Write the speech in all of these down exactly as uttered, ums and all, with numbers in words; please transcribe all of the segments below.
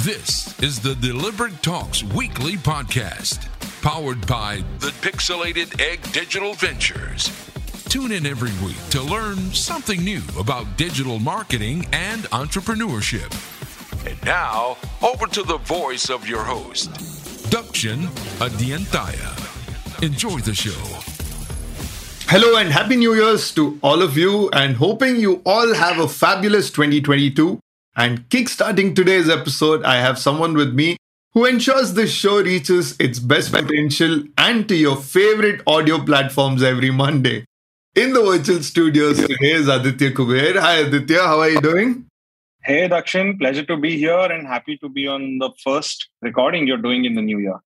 This is the Deliberate Talks Weekly Podcast, powered by the Pixelated Egg Digital Ventures. Tune in every week to learn something new about digital marketing and entrepreneurship. And now, over to the voice of your host, Dakshin Adiantaya. Enjoy the show. Hello and Happy New Year's to all of you, and hoping you all have a fabulous twenty twenty-two. And kickstarting today's episode, I have someone with me who ensures this show reaches its best potential and to your favorite audio platforms every Monday. In the virtual studios today is Aditya Kuber. Hi Aditya, how are you doing? Hey Dakshin, pleasure to be here and happy to be on the first recording you're doing in the new year.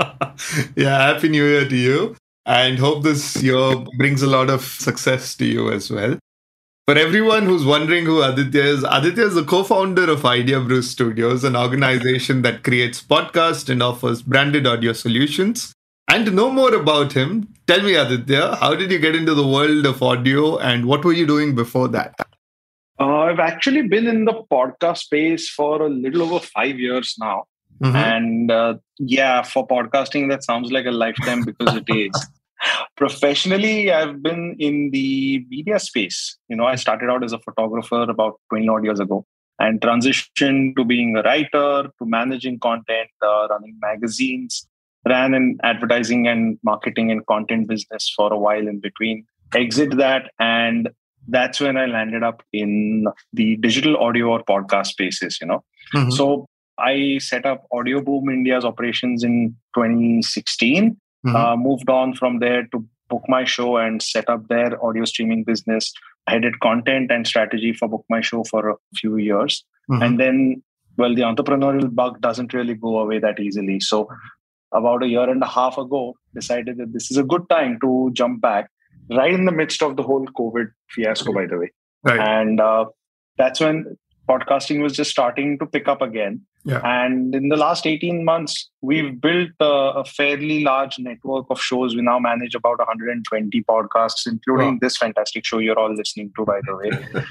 Yeah, Happy New Year to you. And hope this year brings a lot of success to you as well. For everyone who's wondering who Aditya is, Aditya is the co-founder of Idea Brew Studios, an organization that creates podcasts and offers branded audio solutions. And to know more about him, tell me, Aditya, how did you get into the world of audio and what were you doing before that? Uh, I've actually been in the podcast space for a little over five years now. Mm-hmm. And uh, yeah, for podcasting, that sounds like a lifetime because it is. Professionally, I've been in the media space. You know, I started out as a photographer about twenty odd years ago and transitioned to being a writer, to managing content, uh, running magazines, ran an advertising and marketing and content business for a while in between, exit that. And that's when I landed up in the digital audio or podcast spaces, you know. Mm-hmm. So I set up Audio Boom India's operations in twenty sixteen. Mm-hmm. Uh, moved on from there to Book My Show and set up their audio streaming business. I headed content and strategy for Book My Show for a few years. Mm-hmm. And then, well, the entrepreneurial bug doesn't really go away that easily. So about a year and a half ago, decided that this is a good time to jump back right in the midst of the whole COVID fiasco, by the way. Right. And uh, that's when podcasting was just starting to pick up again. Yeah. And in the last eighteen months, we've built a, a fairly large network of shows. We now manage about one hundred twenty podcasts, including wow. this fantastic show you're all listening to, by the way.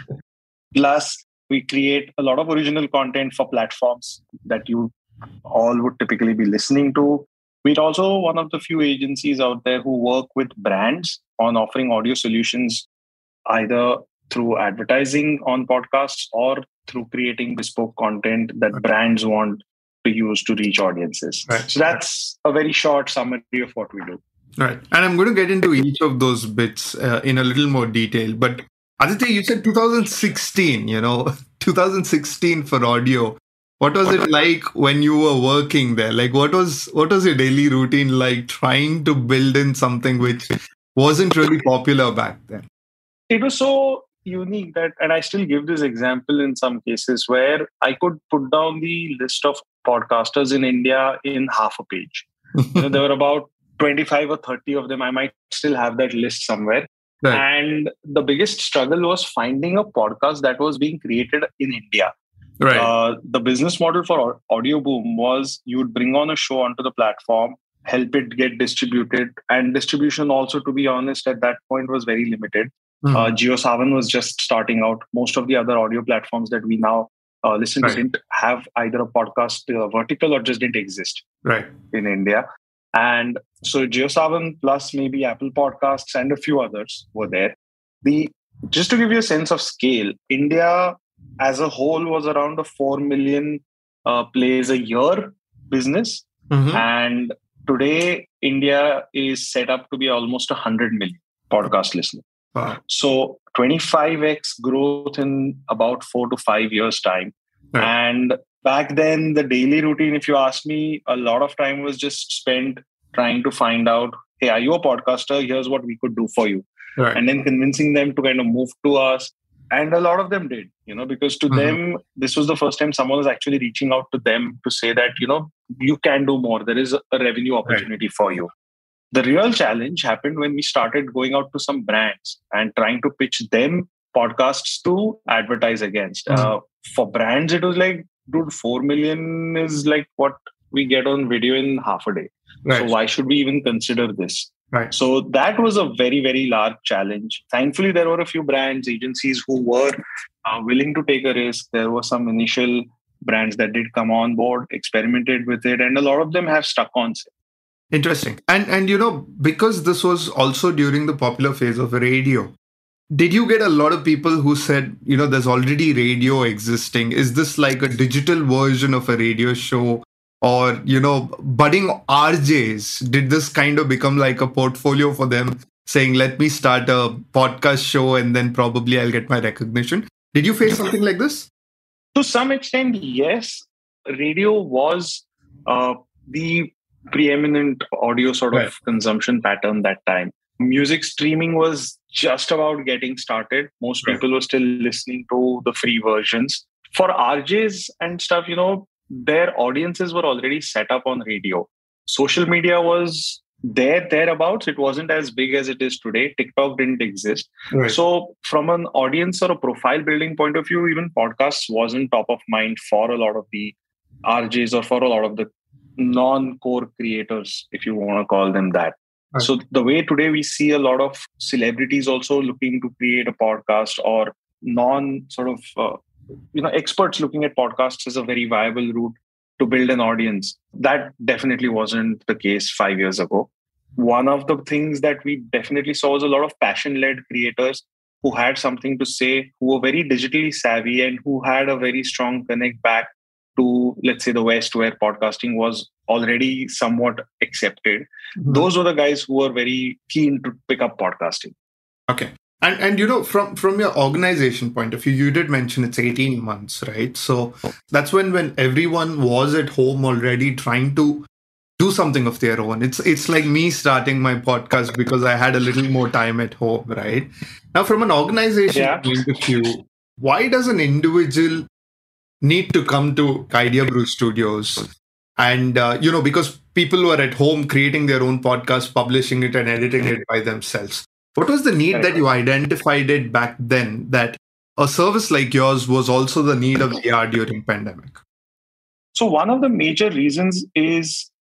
Plus, we create a lot of original content for platforms that you all would typically be listening to. We're also one of the few agencies out there who work with brands on offering audio solutions, either through advertising on podcasts or through creating bespoke content that right. brands want to use to reach audiences. Right. So that's a very short summary of what we do. Right. And I'm going to get into each of those bits uh, in a little more detail. But Aditya, you said two thousand sixteen, you know, two thousand sixteen for audio. What was it like when you were working there? Like, what was what was your daily routine like trying to build in something which wasn't really popular back then? It was so unique that, and I still give this example in some cases where I could put down the list of podcasters in India in half a page. You know, there were about twenty-five or thirty of them. I might still have that list somewhere. Right. And the biggest struggle was finding a podcast that was being created in India. Right. Uh, the business model for Audio Boom was you would bring on a show onto the platform, help it get distributed, and distribution also, to be honest, at that point was very limited. Mm-hmm. Uh, JioSaavn was just starting out. Most of the other audio platforms that we now uh, listen right. to didn't have either a podcast uh, vertical or just didn't exist right. in India. And so JioSaavn plus maybe Apple Podcasts and a few others were there. The just to give you a sense of scale, India as a whole was around a four million uh, plays a year business. Mm-hmm. And today, India is set up to be almost one hundred million podcast listeners. Wow. So twenty-five x growth in about four to five years time. Right. And back then, the daily routine, if you ask me, a lot of time was just spent trying to find out, hey, are you a podcaster? Here's what we could do for you. Right. And then convincing them to kind of move to us. And a lot of them did, you know, because to mm-hmm. them, this was the first time someone was actually reaching out to them to say that, you know, you can do more. There is a revenue opportunity right. for you. The real challenge happened when we started going out to some brands and trying to pitch them podcasts to advertise against. Mm-hmm. Uh, for brands, it was like, dude, four million is like what we get on video in half a day. Right. So why should we even consider this? Right. So that was a very, very large challenge. Thankfully, there were a few brands, agencies who were uh, willing to take a risk. There was some initial brands that did come on board, experimented with it, and a lot of them have stuck on. Interesting. And, and you know, because this was also during the popular phase of radio, did you get a lot of people who said, you know, there's already radio existing? Is this like a digital version of a radio show? Or, you know, budding R Js, did this kind of become like a portfolio for them, saying, let me start a podcast show and then probably I'll get my recognition? Did you face something like this? To some extent, yes. Radio was uh, the preeminent audio sort of right. consumption pattern that time. Music streaming was just about getting started. Most right. people were still listening to the free versions. For R Js and stuff, you know, their audiences were already set up on radio. Social media was there, thereabouts. It wasn't as big as it is today. TikTok didn't exist. Right. So from an audience or a profile building point of view, even podcasts wasn't top of mind for a lot of the R Js or for a lot of the non-core creators, if you want to call them that. Right. So the way today we see a lot of celebrities also looking to create a podcast, or non sort of uh, you know, experts looking at podcasts as a very viable route to build an audience. That definitely wasn't the case five years ago. One of the things that we definitely saw was a lot of passion-led creators who had something to say, who were very digitally savvy and who had a very strong connect back to, let's say, the West, where podcasting was already somewhat accepted. Mm-hmm. Those were the guys who were very keen to pick up podcasting. Okay. And, and you know, from, from your organization point of view, you did mention it's eighteen months, right? So that's when, when everyone was at home already trying to do something of their own. It's it's like me starting my podcast because I had a little more time at home, right? Now, from an organization yeah. point of view, why does an individual need to come to Idea Brew Studios? And, uh, you know, because people were at home creating their own podcast, publishing it and editing it by themselves. What was the need that you identified it back then, that a service like yours was also the need of the hour during pandemic? So one of the major reasons is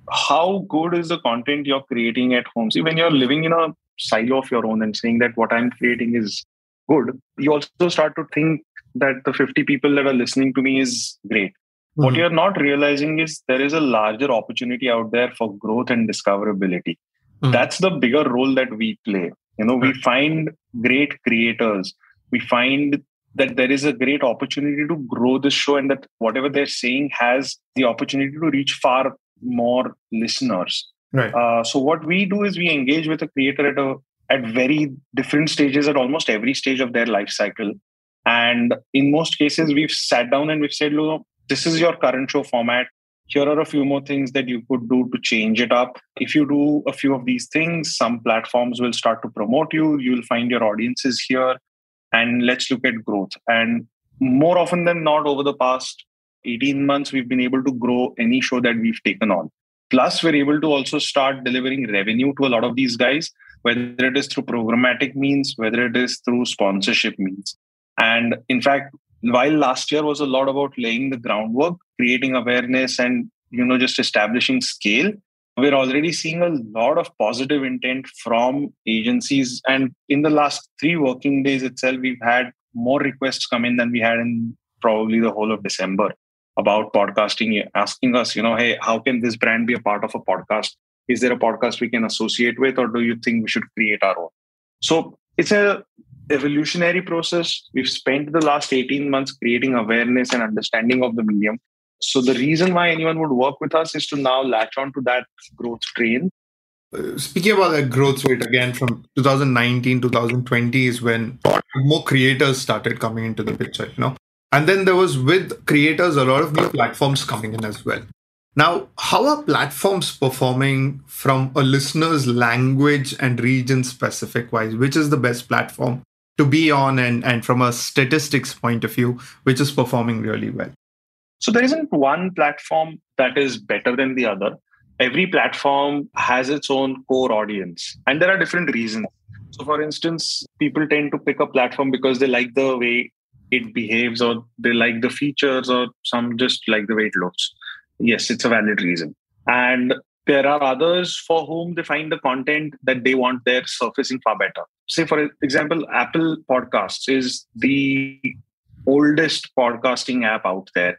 how good is the content you're creating at home. See, when you're living in a silo of your own and saying that what I'm creating is good, you also start to think that the fifty people that are listening to me is great. Mm-hmm. What you're not realizing is there is a larger opportunity out there for growth and discoverability. Mm-hmm. That's the bigger role that we play. You know, we find great creators. We find that there is a great opportunity to grow this show, and that whatever they're saying has the opportunity to reach far more listeners. Right. Uh, so what we do is we engage with a creator at a at very different stages, at almost every stage of their life cycle. And in most cases, we've sat down and we've said, look, this is your current show format. Here are a few more things that you could do to change it up. If you do a few of these things, some platforms will start to promote you. You'll find your audiences here. And let's look at growth. And more often than not, over the past eighteen months, we've been able to grow any show that we've taken on. Plus, we're able to also start delivering revenue to a lot of these guys, whether it is through programmatic means, whether it is through sponsorship means. And in fact, while last year was a lot about laying the groundwork, creating awareness and, you know, just establishing scale, we're already seeing a lot of positive intent from agencies. And in the last three working days itself, we've had more requests come in than we had in probably the whole of December about podcasting, asking us, you know, hey, how can this brand be a part of a podcast? Is there a podcast we can associate with, or do you think we should create our own? So it's a evolutionary process. We've spent the last eighteen months creating awareness and understanding of the medium. So the reason why anyone would work with us is to now latch on to that growth train. Uh, speaking about that growth rate again, from two thousand nineteen, two thousand twenty is when more creators started coming into the picture, you know. And then there was, with creators, a lot of new platforms coming in as well. Now, how are platforms performing from a listener's language and region specific wise? Which is the best platform to be on, and, and from a statistics point of view, which is performing really well? So there isn't one platform that is better than the other. Every platform has its own core audience, and there are different reasons. So for instance, people tend to pick a platform because they like the way it behaves, or they like the features, or some just like the way it looks. Yes, it's a valid reason. And there are others for whom they find the content that they want there surfacing far better. Say, for example, Apple Podcasts is the oldest podcasting app out there.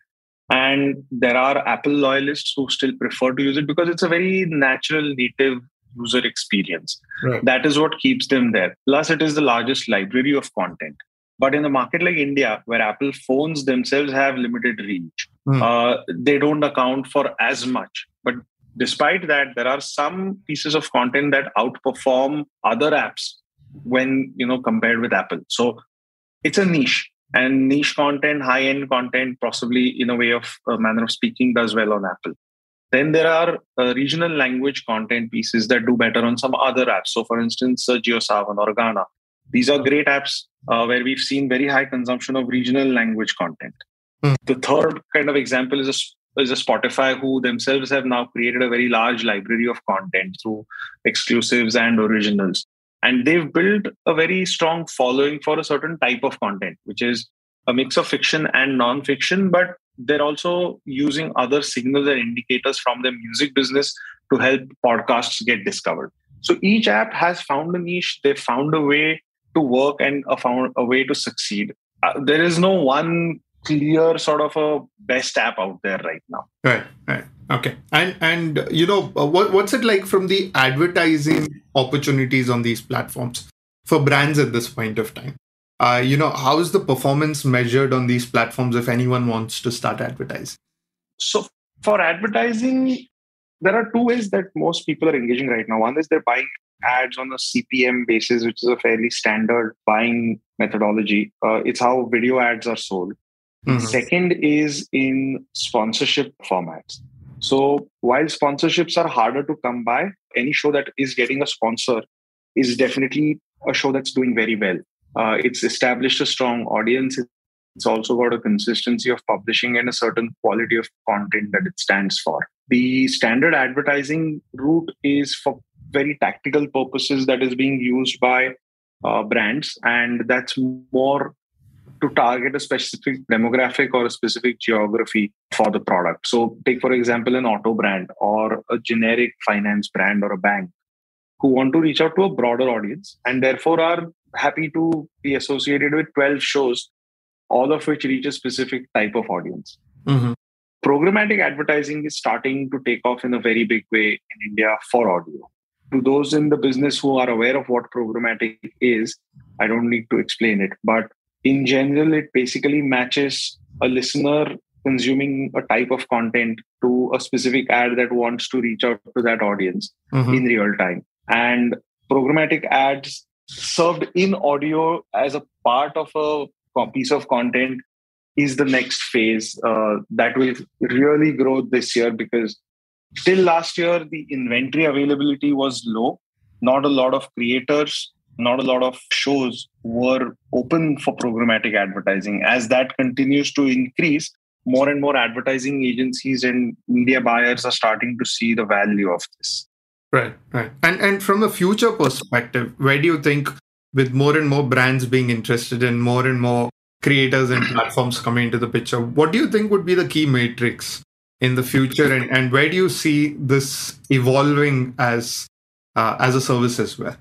And there are Apple loyalists who still prefer to use it because it's a very natural, native user experience. Right. That is what keeps them there. Plus, it is the largest library of content. But in a market like India, where Apple phones themselves have limited reach, mm. uh, they don't account for as much. But despite that, there are some pieces of content that outperform other apps when, you know, compared with Apple. So it's a niche. And niche content, high-end content, possibly in a way of a manner of speaking, does well on Apple. Then there are uh, regional language content pieces that do better on some other apps. So for instance, uh, JioSaavn or Gaana. These are great apps uh, where we've seen very high consumption of regional language content. Mm. The third kind of example is a, is a Spotify, who themselves have now created a very large library of content through exclusives and originals. And they've built a very strong following for a certain type of content, which is a mix of fiction and non-fiction, but they're also using other signals and indicators from the music business to help podcasts get discovered. So each app has found a niche. They found a way to work and a found a way to succeed. Uh, there is no one clear sort of a best app out there right now. Right, right. Okay. And, and you know, uh, what, what's it like from the advertising opportunities on these platforms for brands at this point of time? Uh, you know, how is the performance measured on these platforms if anyone wants to start advertising? So for advertising, there are two ways that most people are engaging right now. One is they're buying ads on a C P M basis, which is a fairly standard buying methodology. Uh, it's how video ads are sold. Mm-hmm. Second is in sponsorship formats. So while sponsorships are harder to come by, any show that is getting a sponsor is definitely a show that's doing very well. Uh, it's established a strong audience. It's also got a consistency of publishing and a certain quality of content that it stands for. The standard advertising route is for very tactical purposes that is being used by uh, brands, and that's more to target a specific demographic or a specific geography for the product. So take, for example, an auto brand or a generic finance brand or a bank who want to reach out to a broader audience and therefore are happy to be associated with twelve shows, all of which reach a specific type of audience. Mm-hmm. Programmatic advertising is starting to take off in a very big way in India for audio. To those in the business who are aware of what programmatic is, I don't need to explain it, but in general, it basically matches a listener consuming a type of content to a specific ad that wants to reach out to that audience mm-hmm. in real time. And programmatic ads served in audio as a part of a piece of content is the next phase uh, that will really grow this year, because till last year, the inventory availability was low. Not a lot of creators, not a lot of shows were open for programmatic advertising. As that continues to increase, more and more advertising agencies and media buyers are starting to see the value of this. Right, right. And and from a future perspective, where do you think, with more and more brands being interested in more and more creators and platforms coming into the picture, what do you think would be the key matrix in the future, and, and where do you see this evolving as uh, as a service as well?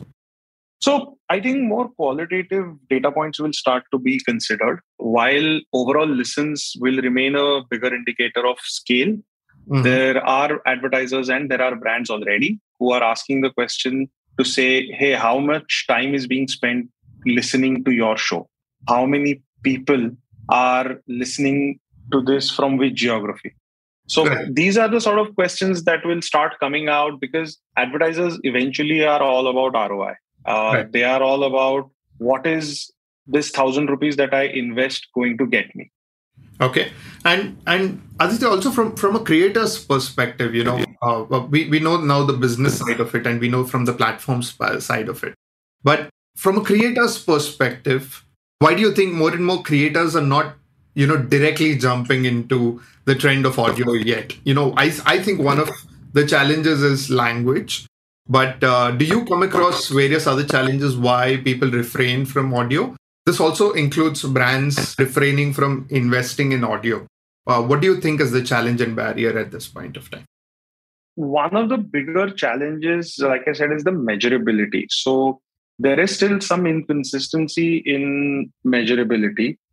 So I think more qualitative data points will start to be considered, while overall listens will remain a bigger indicator of scale. Mm-hmm. There are advertisers and there are brands already who are asking the question to say, hey, how much time is being spent listening to your show? How many people are listening to this from which geography? So right. These are the sort of questions that will start coming out, because advertisers eventually are all about R O I. Uh, right. They are all about what is this thousand rupees that I invest going to get me. Okay. And and Aditya, also from, from a creator's perspective, you know, uh, we, we know now the business side of it and we know from the platforms side of it. But from a creator's perspective, why do you think more and more creators are not, you know, directly jumping into the trend of audio yet? You know, I, I think one of the challenges is language. But uh, do you come across various other challenges why people refrain from audio? This also includes brands refraining from investing in audio. Uh, what do you think is the challenge and barrier at this point of time? One of the bigger challenges, like I said, is the measurability. So there is still some inconsistency in measurability.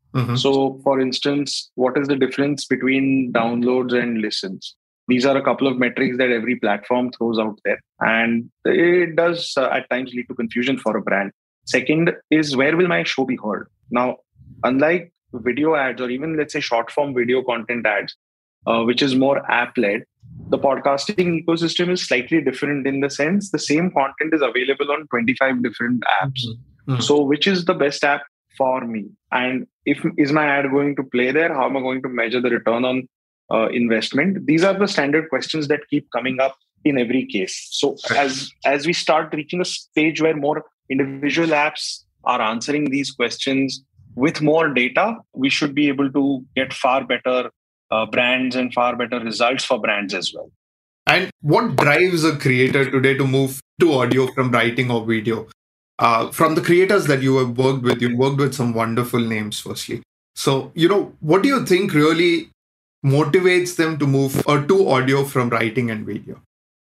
Mm-hmm. So, for instance, what is the difference between downloads and listens? These are a couple of metrics that every platform throws out there. And it does uh, at times lead to confusion for a brand. Second is, where will my show be heard? Now, unlike video ads or even, let's say, short form video content ads, uh, which is more app led, the podcasting ecosystem is slightly different in the sense the same content is available on twenty-five different apps. Mm-hmm. Mm-hmm. So, which is the best app for me? And if is my ad going to play there? How am I going to measure the return on uh, investment? These are the standard questions that keep coming up in every case. So, as as we start reaching a stage where more individual apps are answering these questions with more data, we should be able to get far better uh, brands and far better results for brands as well. And what drives a creator today to move to audio from writing or video? Uh, from the creators that you have worked with, you've worked with some wonderful names, firstly. So, you know, what do you think really motivates them to move or to audio from writing and video?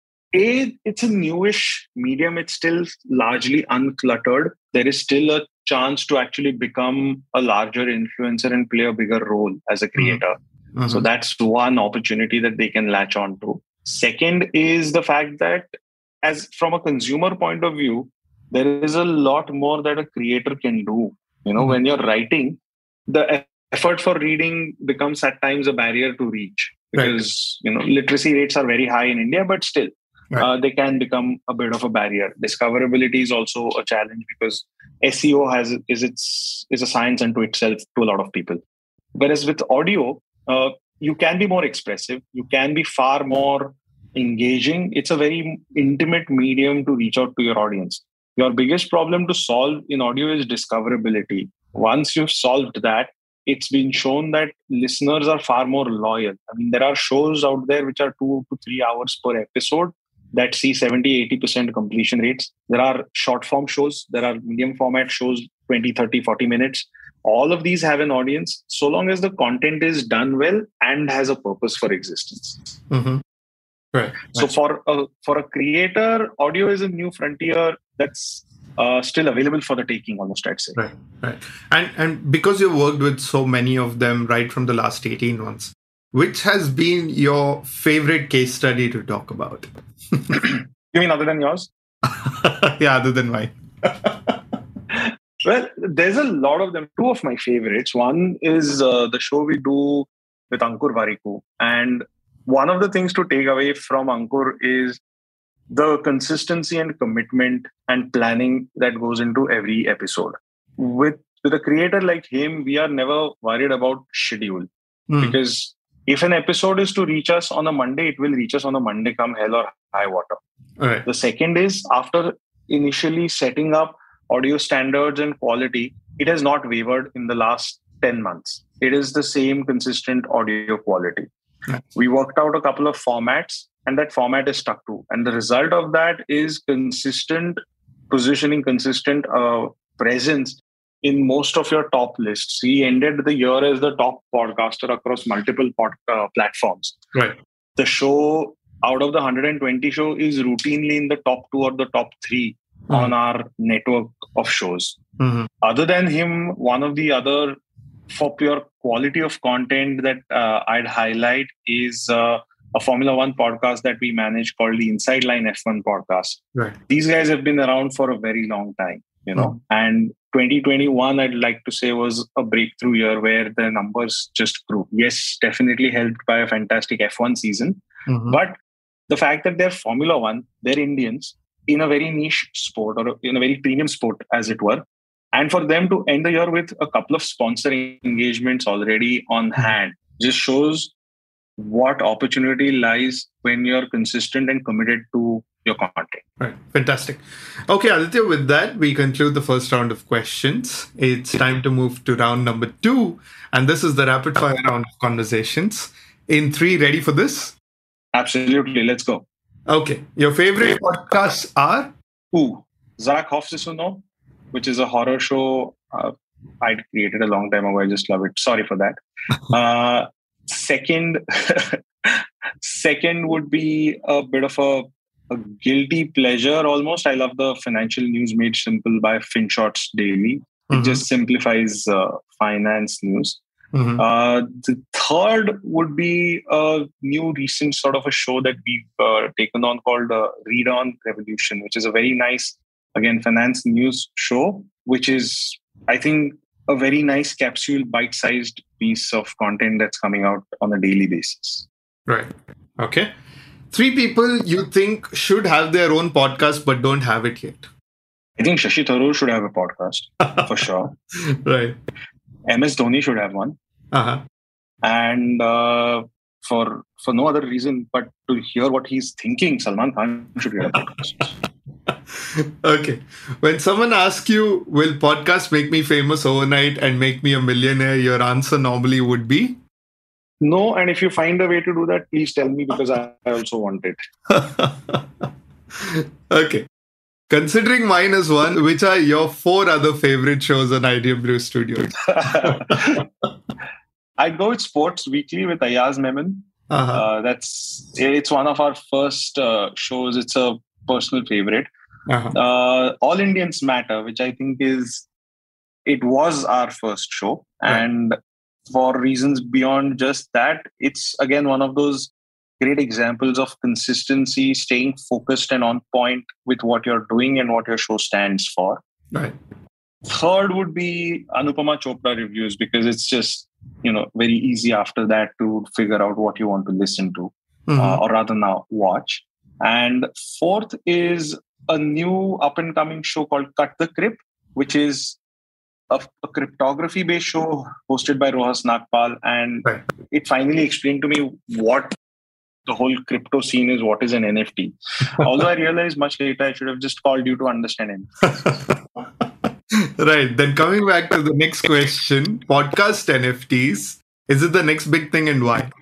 A, it's a newish medium. It's still largely uncluttered. There is still a chance to actually become a larger influencer and play a bigger role as a creator. Mm-hmm. So that's one opportunity that they can latch on to. Second is the fact that, as from a consumer point of view, there is a lot more that a creator can do. You know, mm-hmm. when you're writing, the effort for reading becomes at times a barrier to reach because, right. you know, literacy rates are very high in India, but still, right. uh, they can become a bit of a barrier. Discoverability is also a challenge because S E O has is its is a science unto itself to a lot of people. Whereas with audio, uh, you can be more expressive. You can be far more engaging. It's a very intimate medium to reach out to your audience. Your biggest problem to solve in audio is discoverability. Once you've solved that, it's been shown that listeners are far more loyal. I mean, there are shows out there which are two to three hours per episode that see seventy, eighty percent completion rates. There are short form shows. There are medium format shows, twenty, thirty, forty minutes. All of these have an audience so long as the content is done well and has a purpose for existence. Mm-hmm. Right. So for a, for a creator, audio is a new frontier that's uh, still available for the taking, almost, I'd say. Right, right. And and because you've worked with so many of them right from the last eighteen months, which has been your favorite case study to talk about? You mean other than yours? Yeah, other than mine. Well, there's a lot of them. Two of my favorites. One is uh, the show we do with Ankur Warikoo. And one of the things to take away from Ankur is the consistency and commitment and planning that goes into every episode. With, with a creator like him, we are never worried about schedule. Mm. Because if an episode is to reach us on a Monday, it will reach us on a Monday come hell or high water. Right. The second is, after initially setting up audio standards and quality, it has not wavered in the last ten months. It is the same consistent audio quality. Right. We worked out a couple of formats and that format is stuck to. And the result of that is consistent positioning, consistent uh, presence in most of your top lists. He ended the year as the top podcaster across multiple pod, uh, platforms. Right. The show, out of the one hundred twenty show, is routinely in the top two or the top three mm-hmm. on our network of shows. Mm-hmm. Other than him, one of the other, for pure quality of content that uh, I'd highlight is uh, a Formula One podcast that we manage called the Inside Line F one podcast. Right. These guys have been around for a very long time, you know, mm. and twenty twenty-one, I'd like to say, was a breakthrough year where the numbers just grew. Yes, definitely helped by a fantastic F one season. Mm-hmm. But the fact that they're Formula One, they're Indians in a very niche sport or in a very premium sport, as it were. And for them to end the year with a couple of sponsoring engagements already on hand just shows what opportunity lies when you're consistent and committed to your content. Right. Fantastic. Okay, Aditya, with that, we conclude the first round of questions. It's time to move to round number two. And this is the rapid fire round of conversations. In three, ready for this? Absolutely. Let's go. Okay. Your favorite podcasts are? Ooh, Zach Hofstadter, which is a horror show uh, I created a long time ago. I just love it. Sorry for that. Uh, second, second would be a bit of a, a guilty pleasure almost. I love the financial news made simple by FinShots Daily. Mm-hmm. It just simplifies uh, finance news. Mm-hmm. Uh, the third would be a new recent sort of a show that we've uh, taken on called uh, Read On Revolution, which is a very nice, again, finance news show, which is, I think, a very nice capsule, bite-sized piece of content that's coming out on a daily basis. Right. Okay. Three people you think should have their own podcast but don't have it yet. I think Shashi Tharoor should have a podcast, for sure. Right. M S Dhoni should have one. Uh-huh. And uh, for for no other reason but to hear what he's thinking, Salman Khan should get a podcast. Okay. When someone asks you, will podcast make me famous overnight and make me a millionaire? Your answer normally would be? No. And if you find a way to do that, please tell me, because I also want it. Okay. Considering mine is one, which are your four other favorite shows on Ideal Brew Studios? I'd go with Sports Weekly with Ayaz Memon. Uh-huh. Uh, that's it's one of our first uh, shows. It's a personal favorite. Uh-huh. Uh, All Indians Matter, which I think is, it was our first show. Right. And for reasons beyond just that, it's again one of those great examples of consistency, staying focused and on point with what you're doing and what your show stands for. Right. Third would be Anupama Chopra Reviews, because it's just, you know, very easy after that to figure out what you want to listen to, mm-hmm. uh, or rather now watch. And fourth is a new up and coming show called Cut the Crypt, which is a, a cryptography based show hosted by Rohas Nagpal. And right. It finally explained to me what the whole crypto scene is, what is an N F T. Although I realized much later I should have just called you to understand it. Right. Then coming back to the next question, podcast N F Ts, is it the next big thing and why?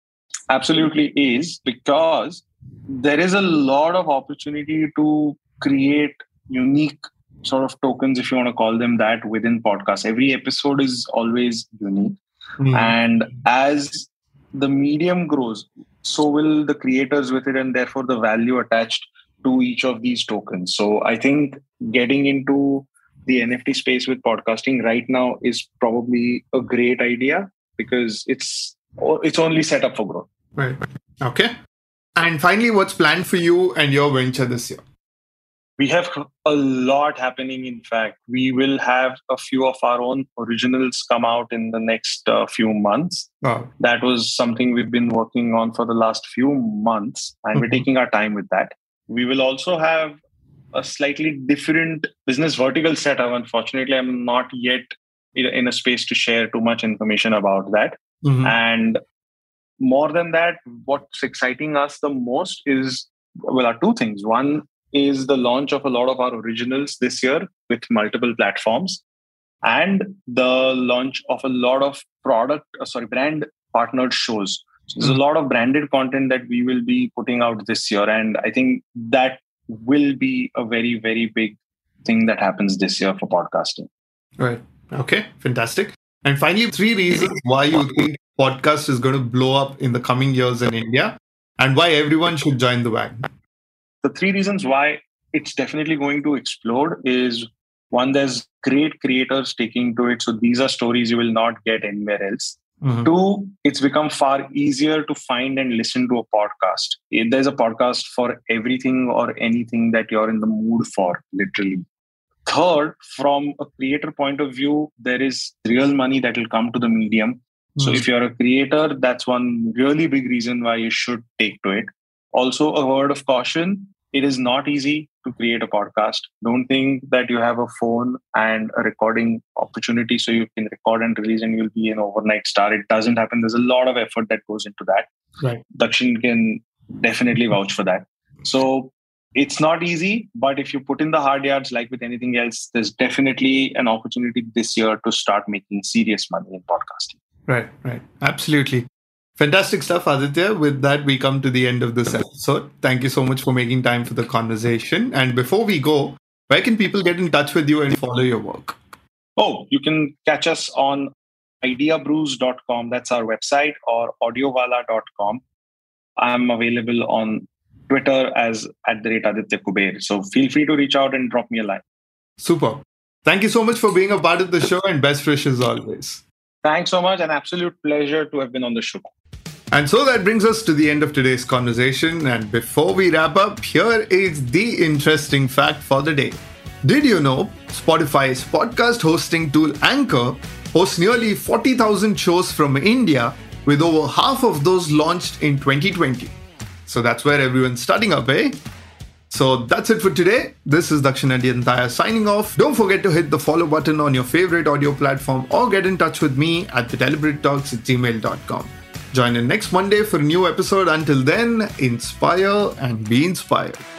Absolutely is, because there is a lot of opportunity to create unique sort of tokens, if you want to call them that, within podcasts. Every episode is always unique. Mm. And as the medium grows, so will the creators with it, and therefore the value attached to each of these tokens. So I think getting into the N F T space with podcasting right now is probably a great idea, because it's it's only set up for growth. Right. Okay. And finally, what's planned for you and your venture this year? We have a lot happening. In fact, we will have a few of our own originals come out in the next uh, few months. Oh. That was something we've been working on for the last few months, and mm-hmm. we're taking our time with that. We will also have a slightly different business vertical setup. Unfortunately, I'm not yet in a space to share too much information about that. Mm-hmm. And more than that, what's exciting us the most is, well, are two things. One is the launch of a lot of our originals this year with multiple platforms, and the launch of a lot of product, uh, sorry, brand partnered shows. So there's a lot of branded content that we will be putting out this year. And I think that will be a very, very big thing that happens this year for podcasting. Right. Okay. Fantastic. And finally, three reasons why you think podcast is going to blow up in the coming years in India, and why everyone should join the wagon. The three reasons why it's definitely going to explode is, one, there's great creators taking to it. So these are stories you will not get anywhere else. Mm-hmm. Two, it's become far easier to find and listen to a podcast. There's a podcast for everything or anything that you're in the mood for, literally. Third, from a creator point of view, there is real money that will come to the medium. Mm-hmm. So if you're a creator, that's one really big reason why you should take to it. Also, a word of caution, it is not easy to create a podcast. Don't think that you have a phone and a recording opportunity so you can record and release and you'll be an overnight star. It doesn't happen. There's a lot of effort that goes into that. Right. Dakshin can definitely vouch for that. So it's not easy, but if you put in the hard yards, like with anything else, there's definitely an opportunity this year to start making serious money in podcasting. Right, right. Absolutely. Fantastic stuff, Aditya. With that, we come to the end of this episode. Thank you so much for making time for the conversation. And before we go, where can people get in touch with you and follow your work? Oh, you can catch us on idea brews dot com. That's our website, or audiovala dot com. I'm available on Twitter as at the rate Aditya Kuber. So feel free to reach out and drop me a line. Super. Thank you so much for being a part of the show, and best wishes always. Thanks so much. An absolute pleasure to have been on the show. And so that brings us to the end of today's conversation. And before we wrap up, here is the interesting fact for the day. Did you know Spotify's podcast hosting tool Anchor hosts nearly forty thousand shows from India, with over half of those launched in twenty twenty? So that's where everyone's starting up, eh? So that's it for today. This is Dakshin Adiyantaya signing off. Don't forget to hit the follow button on your favorite audio platform or get in touch with me at the deliberate talks at gmail dot com. Join in next Monday for a new episode. Until then, inspire and be inspired.